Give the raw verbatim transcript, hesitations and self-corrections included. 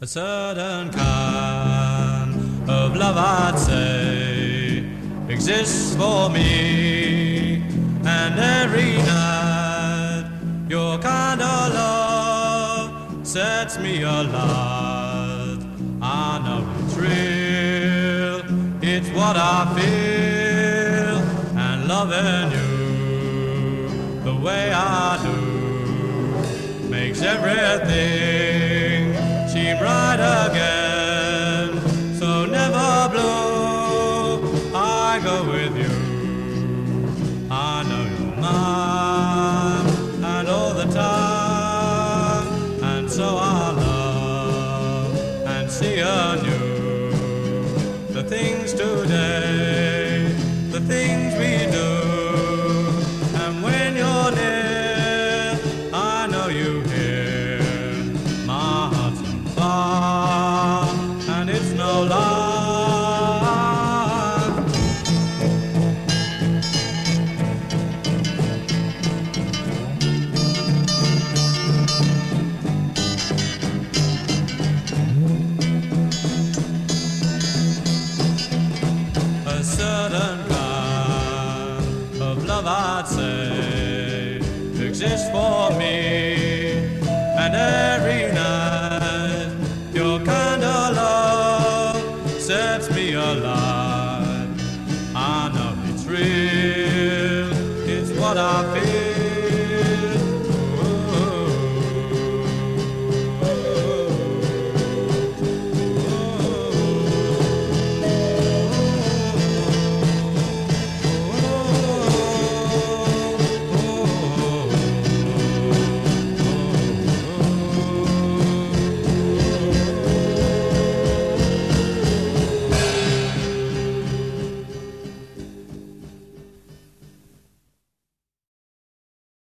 A certain kind of love, I'd say, exists for me. And every night your kind of love sets me alight. I know it's real, it's what I feel. And loving you the way I do makes everything seem right again. So never blue, I go with you. I know you're mine, and all the time. And so I love and see anew the things today, the things we do. And when you're near, I know you hear my heart's on fire, and it's no lie. A certain kind of love, I'd say, exists for me. And every night your kind of love sets me alight. I know it's real, it's what I feel.